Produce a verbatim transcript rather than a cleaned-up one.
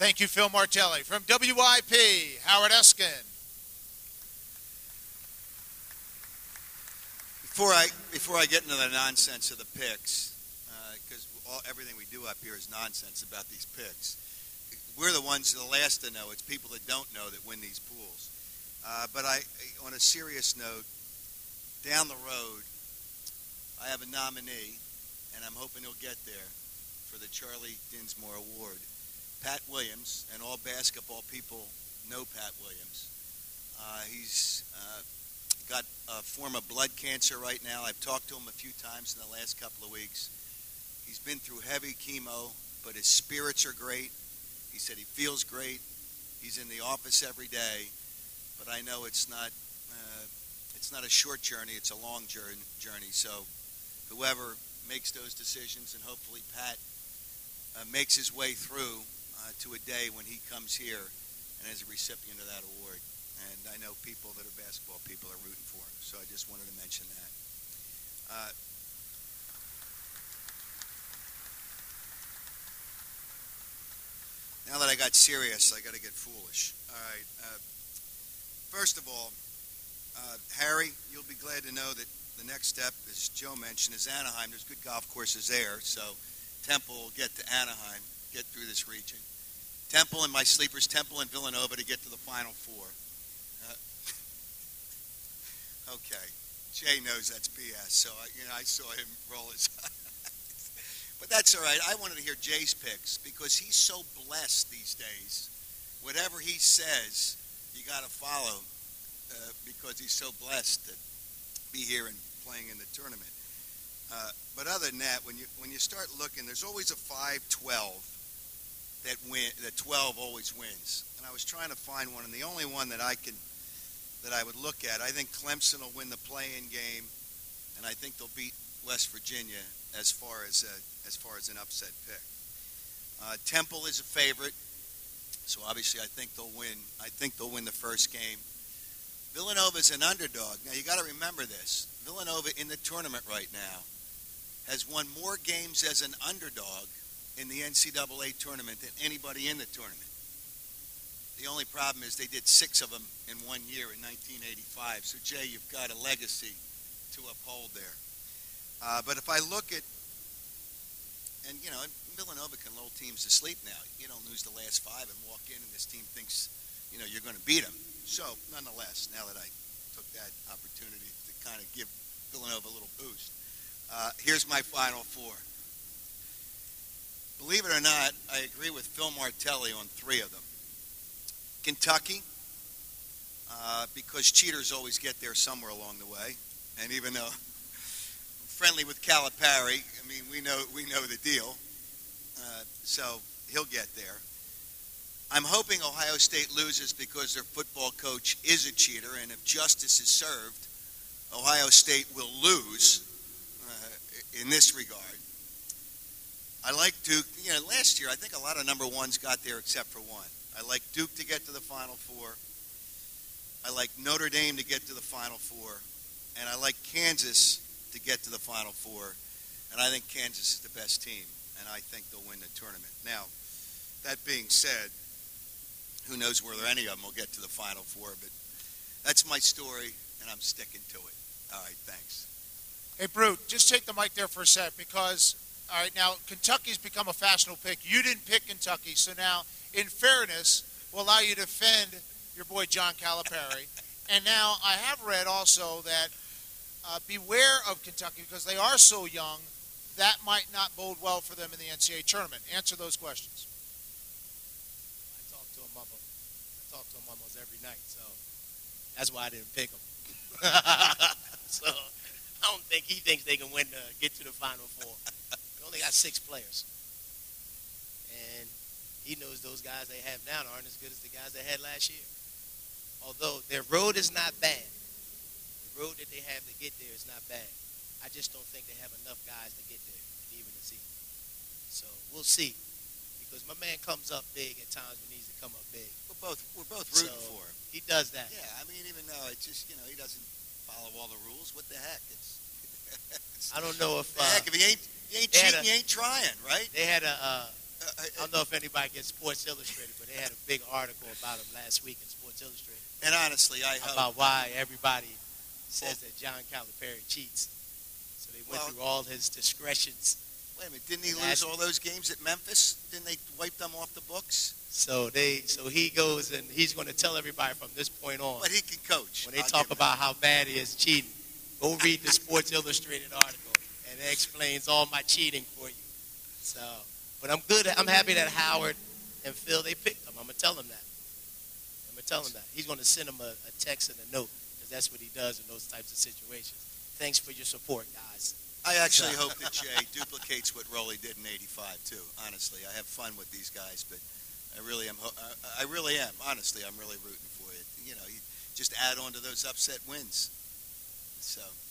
Thank you, Phil Martelli. From W I P, Howard Eskin. Before I before I get into the nonsense of the picks, because uh, everything we do up here is nonsense about these picks. We're the ones, the last to know. It's people that don't know that win these pools. Uh, but I, on a serious note, down the road, I have a nominee, and I'm hoping he'll get there for the Charlie Dinsmore Award. Pat Williams, and all basketball people know Pat Williams. Uh, he's uh, got a form of blood cancer right now. I've talked to him a few times in the last couple of weeks. He's been through heavy chemo, but his spirits are great. He said he feels great. He's in the office every day, but I know it's not uh, it's not a short journey. It's a long journey. So whoever makes those decisions, and hopefully Pat uh, makes his way through uh, to a day when he comes here and is a recipient of that award. And I know people that are basketball people are rooting for him. So I just wanted to mention that. Uh, Now that I got serious, I got to get foolish. All right. Uh, first of all, uh, Harry, you'll be glad to know that the next step, as Joe mentioned, is Anaheim. There's good golf courses there, so Temple will get to Anaheim, get through this region. Temple and my sleepers, Temple and Villanova to get to the Final Four. Uh, okay. Jay knows that's B S, so I, you know, I saw him roll his eyes. But that's all right. I wanted to hear Jay's picks because he's so blessed these days. Whatever he says, you got to follow uh, because he's so blessed to be here and playing in the tournament. Uh, but other than that, when you when you start looking, there's always a five twelve that win. That twelve always wins. And I was trying to find one, and the only one that I can that I would look at, I think Clemson will win the play-in game, and I think they'll beat West Virginia as far as a, as far as an upset pick. Uh, Temple is a favorite, so obviously I think they'll win. I think they'll win the first game. Villanova is an underdog. Now you got to remember this: Villanova in the tournament right now has won more games as an underdog in the N C double A tournament than anybody in the tournament. The only problem is they did six of them in one year in nineteen eighty-five. So Jay, you've got a legacy to uphold there. Uh, but if I look at, and you know, Villanova can lull teams to sleep now. You don't lose the last five and walk in and this team thinks, you know, you're going to beat them. So, nonetheless, now that I took that opportunity to kind of give Villanova a little boost, uh, here's my Final Four. Believe it or not, I agree with Phil Martelli on three of them. Kentucky, uh, because cheaters always get there somewhere along the way, and even though friendly with Calipari, I mean, we know we know the deal. Uh, so he'll get there. I'm hoping Ohio State loses because their football coach is a cheater, and if justice is served, Ohio State will lose uh, in this regard. I like Duke. You know, last year I think a lot of number ones got there except for one. I like Duke to get to the Final Four. I like Notre Dame to get to the Final Four, and I like Kansas to get to the Final Four, and I think Kansas is the best team, and I think they'll win the tournament. Now, that being said, who knows whether any of them will get to the Final Four, but that's my story, and I'm sticking to it. All right, thanks. Hey, Brute, just take the mic there for a sec because, all right, now Kentucky's become a fashionable pick. You didn't pick Kentucky, so now, in fairness, we'll allow you to defend your boy John Calipari. And now I have read also that Uh, beware of Kentucky because they are so young. That might not bode well for them in the N C double A tournament. Answer those questions. I talk to him almost, I talk to him almost every night, so that's why I didn't pick him. So I don't think he thinks they can win, uh, get to the Final Four. They only got six players, and he knows those guys they have now aren't as good as the guys they had last year. Although their road is not bad. The road that they have to get there is not bad. I just don't think they have enough guys to get there, even this season. So we'll see, because my man comes up big at times when he needs to come up big. We're both we're both rooting so for him. He does that. Yeah, I mean, even though it's just you know he doesn't follow all the rules, what the heck? It's, it's I don't know if the uh, heck if he ain't he ain't cheating, a, he ain't trying, right? They had a uh, uh, I don't know if anybody gets Sports Illustrated, but they had a big article about him last week in Sports Illustrated and honestly, I hope. about why everybody says that John Calipari cheats. So they went Well- through all his discretions. Wait a minute, didn't he And lose that's- all those games at Memphis? Didn't they wipe them off the books? So they, so he goes and he's going to tell everybody from this point on. But he can coach. When they I'll talk give him about how bad he is cheating, go read the Sports Illustrated article, and it explains all my cheating for you. So, but I'm good. I'm happy that Howard and Phil, they picked him. I'm gonna tell him that. I'm gonna tell him that. He's gonna send him a, a text and a note because that's what he does in those types of situations. Thanks for your support, guys. I actually hope that Jay duplicates what Rolly did in eighty-five too. Honestly, I have fun with these guys, but I really am. ho- I I really am. Honestly, I'm really rooting for you. You know, you just add on to those upset wins. So.